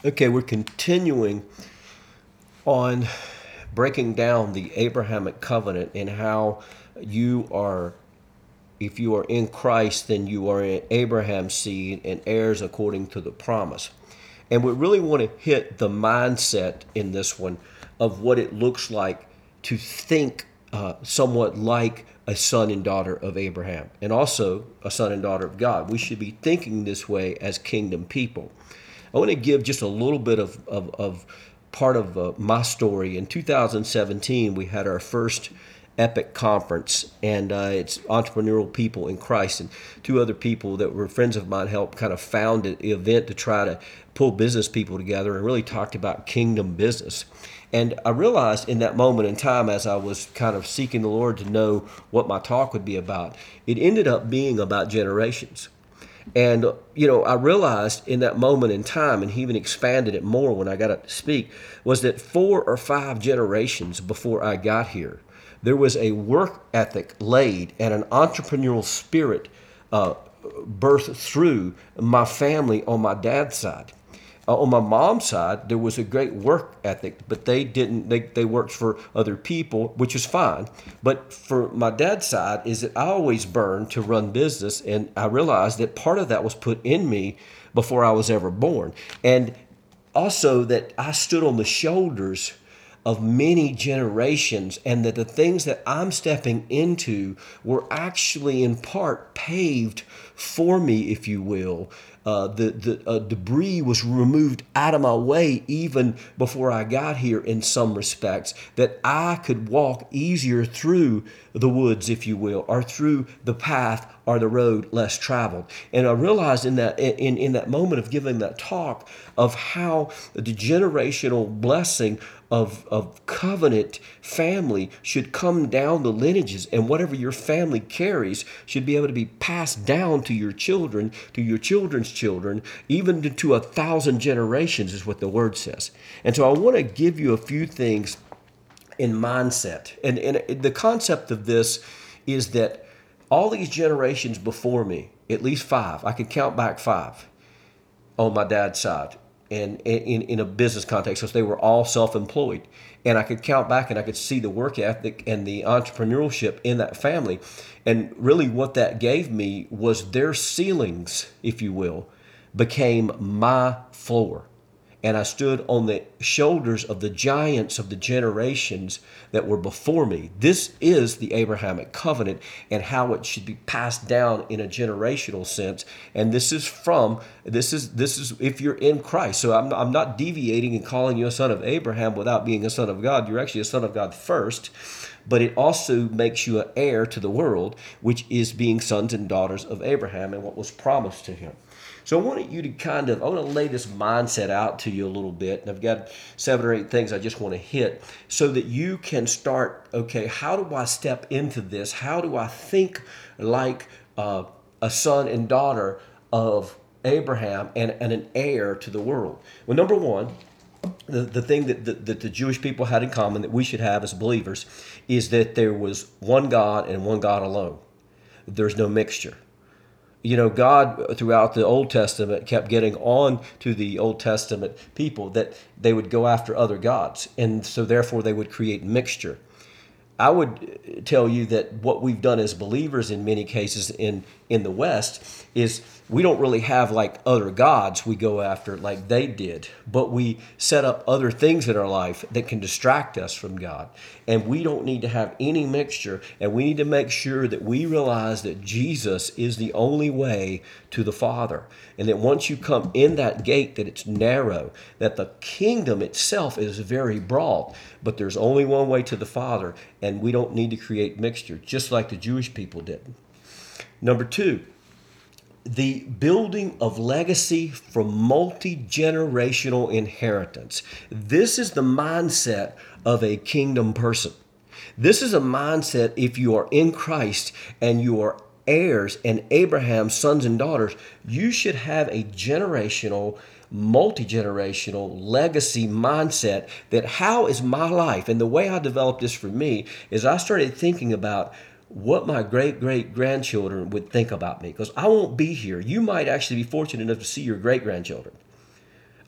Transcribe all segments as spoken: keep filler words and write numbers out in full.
Okay, we're continuing on breaking down the Abrahamic covenant and how you are, if you are in Christ, then you are in Abraham's seed and heirs according to the promise. And we really want to hit the mindset in this one of what it looks like to think uh, somewhat like a son and daughter of Abraham and also a son and daughter of God. We should be thinking this way as kingdom people. I want to give just a little bit of, of, of part of uh, my story. In two thousand seventeen, we had our first Epic conference, and uh, it's entrepreneurial people in Christ, and two other people that were friends of mine helped kind of found the event to try to pull business people together and really talked about kingdom business. And I realized in that moment in time, as I was kind of seeking the Lord to know what my talk would be about, it ended up being about generations. And, you know, I realized in that moment in time, and he even expanded it more when I got up to speak, was that four or five generations before I got here, there was a work ethic laid and an entrepreneurial spirit uh, birthed through my family on my dad's side. Uh, on my mom's side, there was a great work ethic, but they didn't. They, they worked for other people, which is fine. But for my dad's side, is that I always burned to run business, and I realized that part of that was put in me before I was ever born, and also that I stood on the shoulders of many generations, and that the things that I'm stepping into were actually in part paved for me, if you will. Uh, the the uh, debris was removed out of my way even before I got here in some respects, that I could walk easier through the woods, if you will, or through the path or the road less traveled. And I realized in that in, in that moment of giving that talk of how the generational blessing of, of covenant family should come down the lineages, and whatever your family carries should be able to be passed down to your children, to your children's children, even to, to a thousand generations is what the word says. And so I want to give you a few things in mindset. And, and the concept of this is that all these generations before me, at least five, I could count back five on my dad's side, and in, in a business context, because they were all self-employed. And I could count back and I could see the work ethic and the entrepreneurship in that family. And really what that gave me was their ceilings, if you will, became my floor. And I stood on the shoulders of the giants of the generations that were before me. This is the Abrahamic covenant and how it should be passed down in a generational sense. And this is from, this is, this is if you're in Christ. So I'm, I'm not deviating and calling you a son of Abraham without being a son of God. You're actually a son of God first. But it also makes you an heir to the world, which is being sons and daughters of Abraham and what was promised to him. So I wanted you to kind of, I want to lay this mindset out to you a little bit. And I've got seven or eight things I just want to hit so that you can start, okay, how do I step into this? How do I think like uh, a son and daughter of Abraham and, and an heir to the world? Well, number one, the, the thing that the, that the Jewish people had in common that we should have as believers is that there was one God and one God alone. There's no mixture. You know, God throughout the Old Testament kept getting on to the Old Testament people that they would go after other gods. And so therefore they would create mixture. I would tell you that what we've done as believers in many cases in, in the West is we don't really have like other gods we go after like they did, but we set up other things in our life that can distract us from God. And we don't need to have any mixture, and we need to make sure that we realize that Jesus is the only way to the Father. And that once you come in that gate, that it's narrow, that the kingdom itself is very broad, but there's only one way to the Father, and we don't need to create mixture, just like the Jewish people did. Number two, the building of legacy from multi-generational inheritance. This is the mindset of a kingdom person. This is a mindset if you are in Christ and you are heirs and Abraham's sons and daughters, you should have a generational, multi-generational legacy mindset that how is my life? And the way I developed this for me is I started thinking about what my great-great-grandchildren would think about me, because I won't be here. You might actually be fortunate enough to see your great-grandchildren.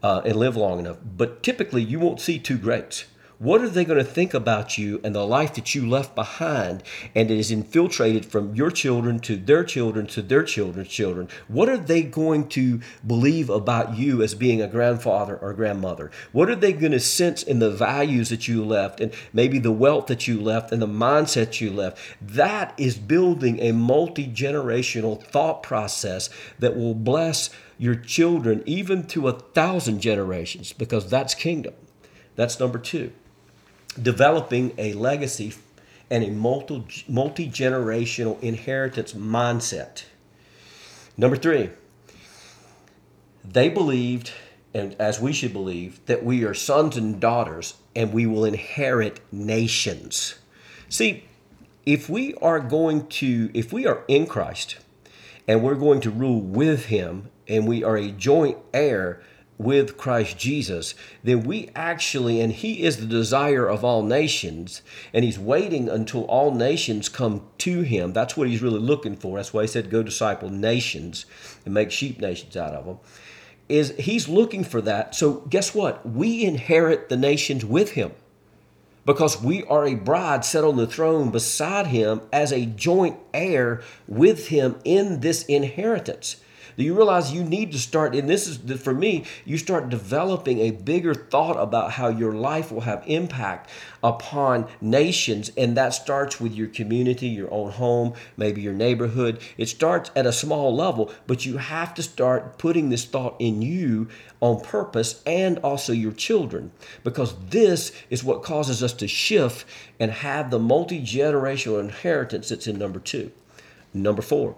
uh, and live long enough. But typically, you won't see two greats. What are they going to think about you and the life that you left behind and it is infiltrated from your children to their children to their children's children? What are they going to believe about you as being a grandfather or grandmother? What are they going to sense in the values that you left and maybe the wealth that you left and the mindset you left? That is building a multi-generational thought process that will bless your children even to a thousand generations, because that's kingdom. That's number two. Developing a legacy and a multi, multi-generational inheritance mindset. Number three, they believed, and as we should believe, that we are sons and daughters and we will inherit nations. See, if we are going to, if we are in Christ and we're going to rule with him and we are a joint heir with Christ Jesus, then we actually, and he is the desire of all nations, and he's waiting until all nations come to him. That's what he's really looking for. That's why he said, go disciple nations and make sheep nations out of them. Is he's looking for that. So guess what? We inherit the nations with him because we are a bride set on the throne beside him as a joint heir with him in this inheritance. Do you realize you need to start, and this is, for me, you start developing a bigger thought about how your life will have impact upon nations, and that starts with your community, your own home, maybe your neighborhood. It starts at a small level, but you have to start putting this thought in you on purpose and also your children, because this is what causes us to shift and have the multi-generational inheritance that's in number two. Number four.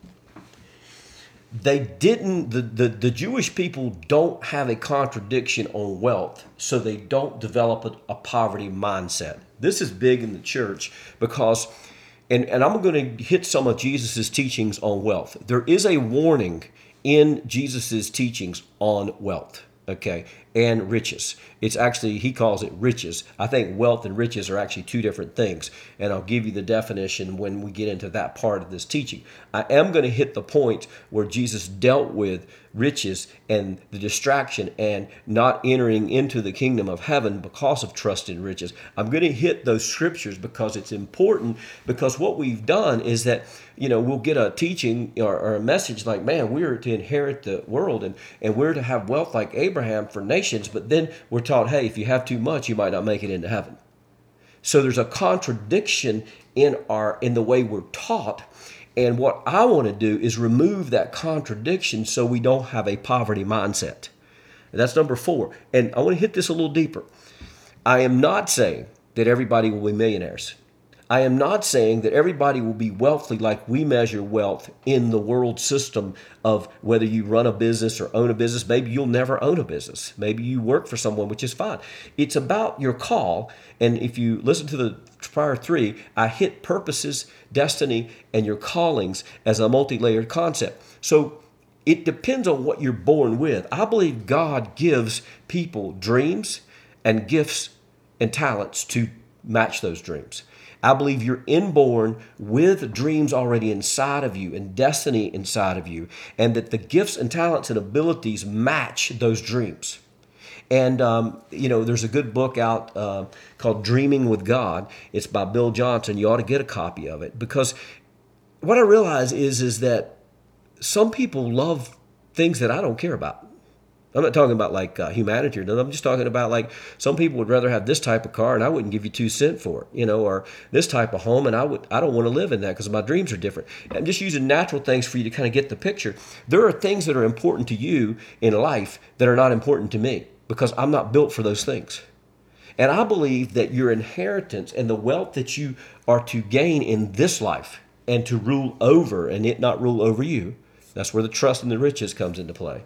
They didn't, the, the, the Jewish people don't have a contradiction on wealth, so they don't develop a, a poverty mindset. This is big in the church because, and, and I'm going to hit some of Jesus's teachings on wealth. There is a warning in Jesus's teachings on wealth, okay, and riches. It's actually, he calls it riches. I think wealth and riches are actually two different things, and I'll give you the definition when we get into that part of this teaching. I am going to hit the point where Jesus dealt with riches and the distraction and not entering into the kingdom of heaven because of trust in riches. I'm going to hit those scriptures because it's important, because what we've done is that, you know, we'll get a teaching or, or a message like, man, we're to inherit the world and, and we're to have wealth like Abraham for nations, but then we're taught, hey, if you have too much, you might not make it into heaven. So there's a contradiction in our in the way we're taught. And what I want to do is remove that contradiction so we don't have a poverty mindset. And that's number four. And I want to hit this a little deeper. I am not saying that everybody will be millionaires. I am not saying that everybody will be wealthy like we measure wealth in the world system of whether you run a business or own a business. Maybe you'll never own a business. Maybe you work for someone, which is fine. It's about your call. And if you listen to the prior three, I hit purposes, destiny, and your callings as a multi-layered concept. So it depends on what you're born with. I believe God gives people dreams and gifts and talents to match those dreams. I believe you're inborn with dreams already inside of you and destiny inside of you, and that the gifts and talents and abilities match those dreams. And, um, you know, there's a good book out uh, called Dreaming with God. It's by Bill Johnson. You ought to get a copy of it, because what I realize is, is that some people love things that I don't care about. I'm not talking about like uh, humanity or nothing. I'm just talking about like some people would rather have this type of car and I wouldn't give you two cents for it, you know, or this type of home and I would I don't want to live in that because my dreams are different. I'm just using natural things for you to kind of get the picture. There are things that are important to you in life that are not important to me because I'm not built for those things. And I believe that your inheritance and the wealth that you are to gain in this life and to rule over and it not rule over you, that's where the trust and the riches comes into play,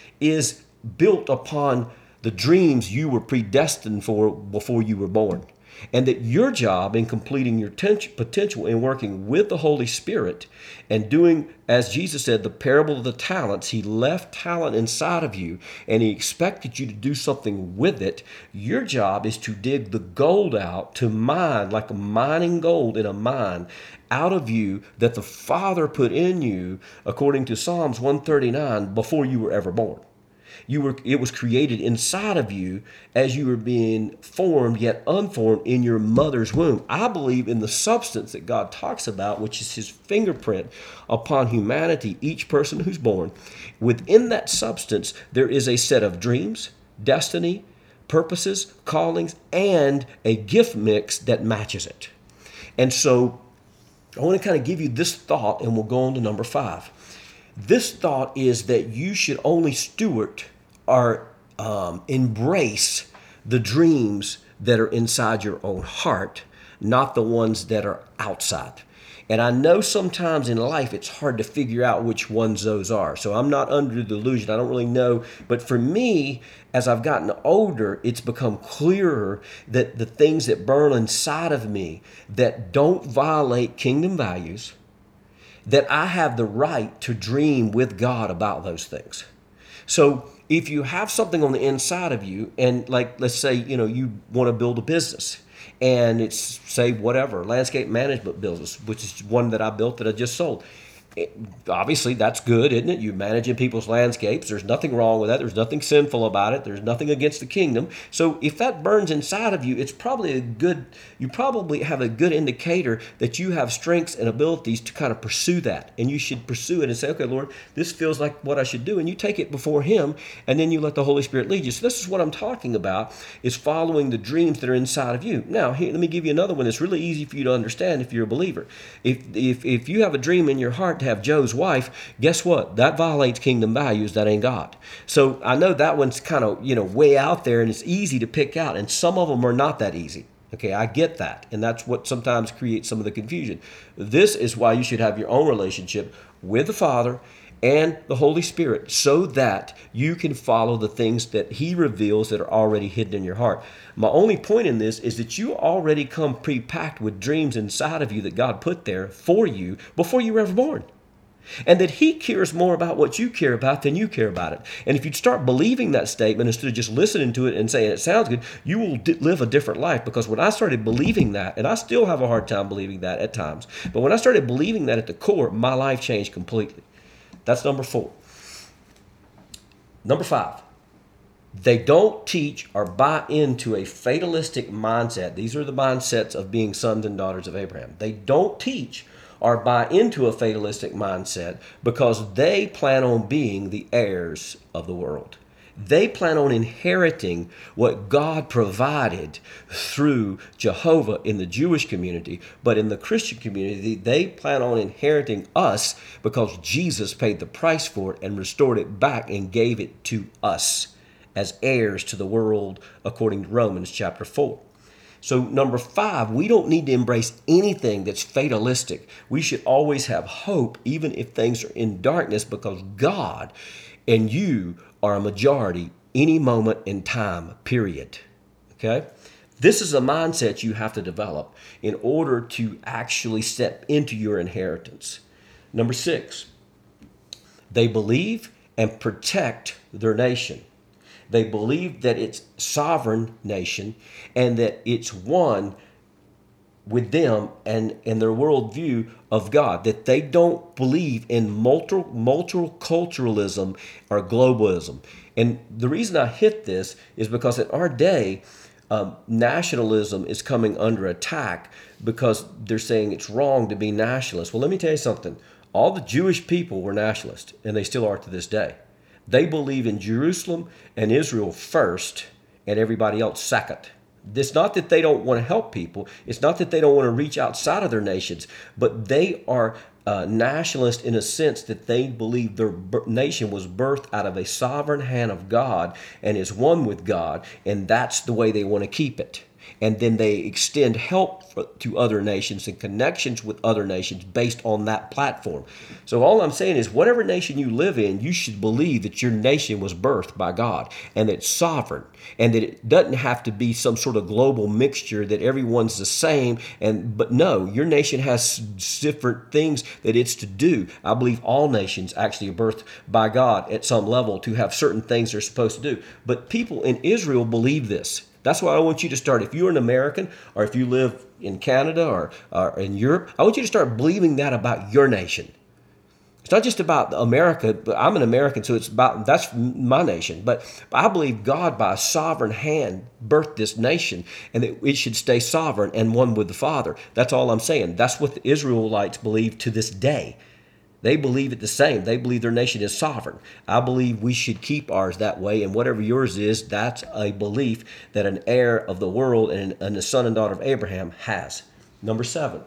is built upon the dreams you were predestined for before you were born. And that your job in completing your potential in working with the Holy Spirit and doing, as Jesus said, the parable of the talents, he left talent inside of you and he expected you to do something with it. Your job is to dig the gold out, to mine like a mining gold in a mine out of you that the Father put in you according to Psalms one thirty-nine before you were ever born. You were, it was created inside of you as you were being formed yet unformed in your mother's womb. I believe in the substance that God talks about, which is his fingerprint upon humanity, each person who's born. Within that substance, there is a set of dreams, destiny, purposes, callings, and a gift mix that matches it. And so I want to kind of give you this thought, and we'll go on to number five. This thought is that you should only steward or um, embrace the dreams that are inside your own heart, not the ones that are outside. And I know sometimes in life it's hard to figure out which ones those are. So I'm not under the delusion. I don't really know. But for me, as I've gotten older, it's become clearer that the things that burn inside of me that don't violate kingdom values, that I have the right to dream with God about those things. So if you have something on the inside of you, and like, let's say, you know, you want to build a business, and it's, say, whatever, landscape management business, which is one that I built that I just sold. It, obviously, that's good, isn't it? You're managing people's landscapes. There's nothing wrong with that. There's nothing sinful about it. There's nothing against the kingdom. So if that burns inside of you, it's probably a good, you probably have a good indicator that you have strengths and abilities to kind of pursue that. And you should pursue it and say, okay, Lord, this feels like what I should do. And you take it before him, and then you let the Holy Spirit lead you. So this is what I'm talking about, is following the dreams that are inside of you. Now, here, let me give you another one that's really easy for you to understand if you're a believer. If, if, if you have a dream in your heart to have Joe's wife, guess what? That violates kingdom values. That ain't God. So I know that one's kind of, you know, way out there, and it's easy to pick out, and some of them are not that easy. Okay, I get that, and that's what sometimes creates some of the confusion. This is why you should have your own relationship with the Father and the Holy Spirit, so that you can follow the things that he reveals that are already hidden in your heart. My only point in this is that you already come pre-packed with dreams inside of you that God put there for you before you were ever born. And that he cares more about what you care about than you care about it. And if you'd start believing that statement instead of just listening to it and saying it sounds good, you will d- live a different life. Because when I started believing that, and I still have a hard time believing that at times, but when I started believing that at the core, my life changed completely. That's number four. Number five, they don't teach or buy into a fatalistic mindset. These are the mindsets of being sons and daughters of Abraham. They don't teach or buy into a fatalistic mindset because they plan on being the heirs of the world. They plan on inheriting what God provided through Jehovah in the Jewish community, but in the Christian community, they plan on inheriting us because Jesus paid the price for it and restored it back and gave it to us as heirs to the world, according to Romans chapter four. So number five, we don't need to embrace anything that's fatalistic. We should always have hope, even if things are in darkness, because God and you are a majority any moment in time, period. Okay? This is a mindset you have to develop in order to actually step into your inheritance. Number six, they believe and protect their nation. They believe that it's sovereign nation and that it's one with them and, and their worldview of God, that they don't believe in multi, multiculturalism or globalism. And the reason I hit this is because in our day, um, nationalism is coming under attack because they're saying it's wrong to be nationalist. Well, let me tell you something. All the Jewish people were nationalists, and they still are to this day. They believe in Jerusalem and Israel first and everybody else second. It's not that they don't want to help people. It's not that they don't want to reach outside of their nations, but they are uh, nationalist in a sense that they believe their nation was birthed out of a sovereign hand of God and is one with God, and that's the way they want to keep it. And then they extend help to other nations and connections with other nations based on that platform. So all I'm saying is whatever nation you live in, you should believe that your nation was birthed by God and that it's sovereign and that it doesn't have to be some sort of global mixture that everyone's the same. And but no, your nation has different things that it's to do. I believe all nations actually are birthed by God at some level to have certain things they're supposed to do. But people in Israel believe this. That's why I want you to start. If you're an American or if you live in Canada or, or in Europe, I want you to start believing that about your nation. It's not just about America, but I'm an American, so it's about, that's my nation. But I believe God, by a sovereign hand, birthed this nation, and that it should stay sovereign and one with the Father. That's all I'm saying. That's what the Israelites believe to this day. They believe it the same. They believe their nation is sovereign. I believe we should keep ours that way, and whatever yours is, that's a belief that an heir of the world and, and the son and daughter of Abraham has. Number seven,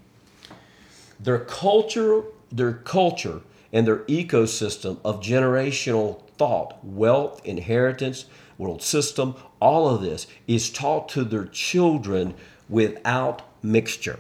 their culture, their culture and their ecosystem of generational thought, wealth, inheritance, world system, all of this is taught to their children without mixture.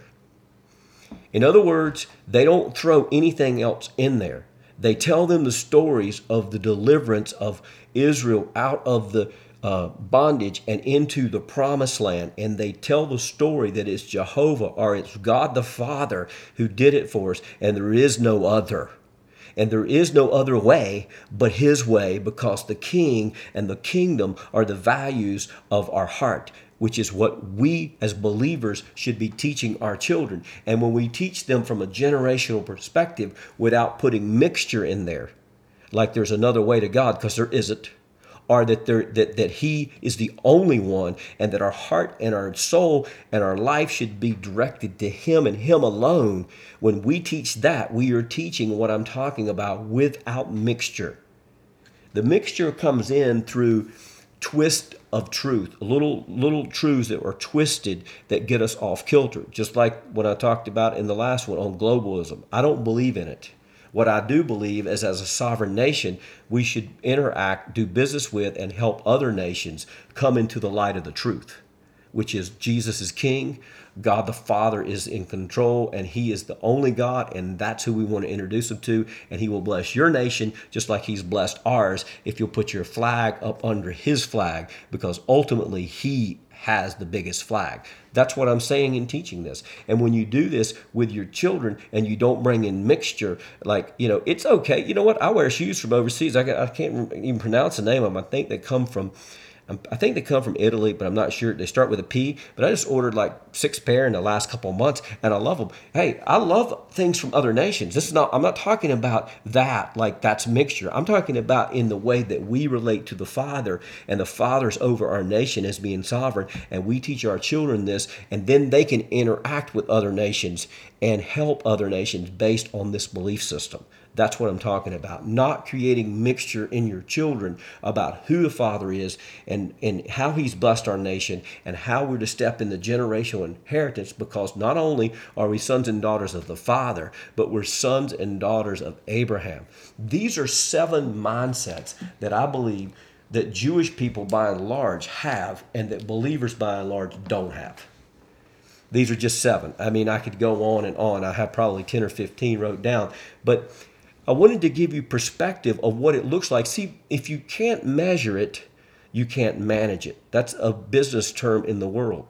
In other words, they don't throw anything else in there. They tell them the stories of the deliverance of Israel out of the uh, bondage and into the promised land. And they tell the story that it's Jehovah, or it's God the Father who did it for us, and there is no other. And there is no other way but his way, because the king and the kingdom are the values of our heart, which is what we as believers should be teaching our children. And when we teach them from a generational perspective without putting mixture in there, like there's another way to God, because there isn't, or that, there, that, that he is the only one, and that our heart and our soul and our life should be directed to him and him alone. When we teach that, we are teaching what I'm talking about without mixture. The mixture comes in through twist of truth, little little truths that are twisted that get us off kilter. Just like what I talked about in the last one on globalism. I don't believe in it. What I do believe is, as a sovereign nation, we should interact, do business with, and help other nations come into the light of the truth, which is Jesus is king, God the Father is in control, and he is the only God, and that's who we want to introduce him to. And he will bless your nation just like he's blessed ours if you'll put your flag up under his flag, because ultimately he has the biggest flag. That's what I'm saying in teaching this. And when you do this with your children and you don't bring in mixture, like, you know, it's okay. You know what? I wear shoes from overseas. I, I can't even pronounce the name of them. I think they come from I think they come from Italy, but I'm not sure. They start with a P, but I just ordered like six pair in the last couple of months, and I love them. Hey, I love things from other nations. This is not, I'm not talking about that like that's mixture. I'm talking about in the way that we relate to the Father, and the Father's over our nation as being sovereign, and we teach our children this, and then they can interact with other nations and help other nations based on this belief system. That's what I'm talking about. Not creating mixture in your children about who the Father is and, and how he's blessed our nation and how we're to step in the generational inheritance, because not only are we sons and daughters of the Father, but we're sons and daughters of Abraham. These are seven mindsets that I believe that Jewish people by and large have, and that believers by and large don't have. These are just seven. I mean, I could go on and on. I have probably ten or fifteen wrote down, but I wanted to give you perspective of what it looks like. See, if you can't measure it, you can't manage it. That's a business term in the world.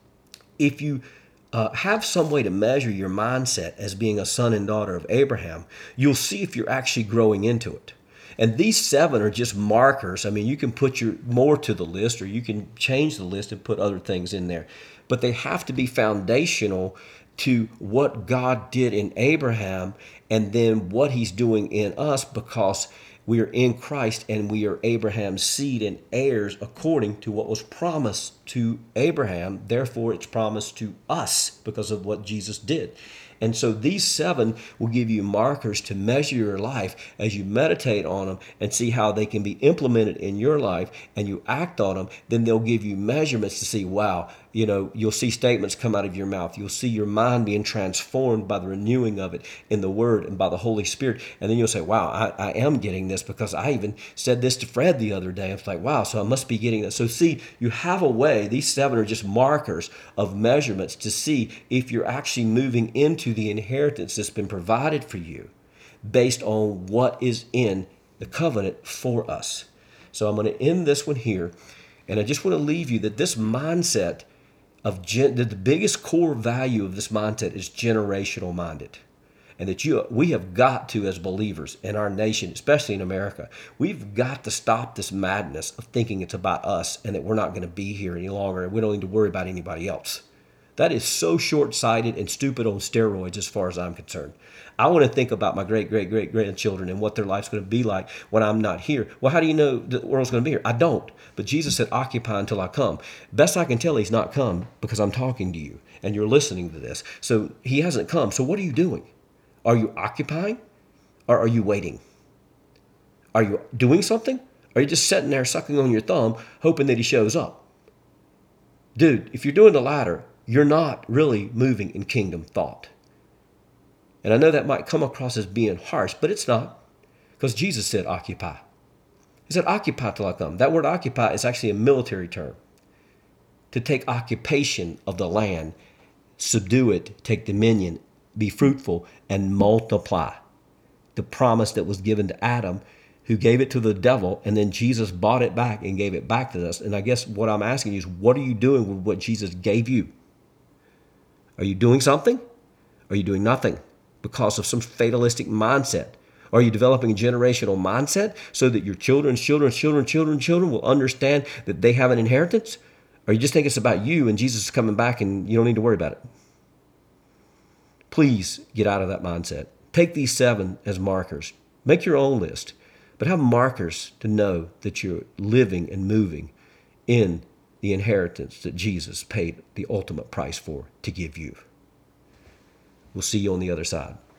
If you uh, have some way to measure your mindset as being a son and daughter of Abraham, you'll see if you're actually growing into it. And these seven are just markers. I mean, you can put your more to the list, or you can change the list and put other things in there. But they have to be foundational to what God did in Abraham, and then what he's doing in us, because we are in Christ and we are Abraham's seed and heirs according to what was promised to Abraham. Therefore, it's promised to us because of what Jesus did. And so these seven will give you markers to measure your life as you meditate on them and see how they can be implemented in your life, and you act on them. Then they'll give you measurements to see, wow, you know, you'll see statements come out of your mouth. You'll see your mind being transformed by the renewing of it in the Word and by the Holy Spirit. And then you'll say, wow, I, I am getting this, because I even said this to Fred the other day. It's like, wow, so I must be getting this. So see, you have a way. These seven are just markers of measurements to see if you're actually moving into the inheritance that's been provided for you based on what is in the covenant for us. So I'm going to end this one here, and I just want to leave you that this mindset of gen- that the biggest core value of this mindset is generational minded, and that you we have got to, as believers in our nation, especially in America, we've got to stop this madness of thinking it's about us and that we're not going to be here any longer and we don't need to worry about anybody else. That is so short-sighted and stupid on steroids as far as I'm concerned. I want to think about my great, great, great grandchildren and what their life's going to be like when I'm not here. Well, how do you know the world's going to be here? I don't. But Jesus said, occupy until I come. Best I can tell, he's not come because I'm talking to you and you're listening to this. So he hasn't come. So what are you doing? Are you occupying or are you waiting? Are you doing something? Or are you just sitting there sucking on your thumb, hoping that he shows up? Dude, if you're doing the latter, you're not really moving in kingdom thought. And I know that might come across as being harsh, but it's not. Because Jesus said occupy. He said occupy till I come. That word occupy is actually a military term. To take occupation of the land, subdue it, take dominion, be fruitful, and multiply. The promise that was given to Adam, who gave it to the devil, and then Jesus bought it back and gave it back to us. And I guess what I'm asking you is, what are you doing with what Jesus gave you? Are you doing something? Are you doing nothing because of some fatalistic mindset? Are you developing a generational mindset so that your children's children, children, children, children will understand that they have an inheritance? Or you just think it's about you and Jesus is coming back and you don't need to worry about it? Please get out of that mindset. Take these seven as markers. Make your own list, but have markers to know that you're living and moving in the inheritance that Jesus paid the ultimate price for to give you. We'll see you on the other side.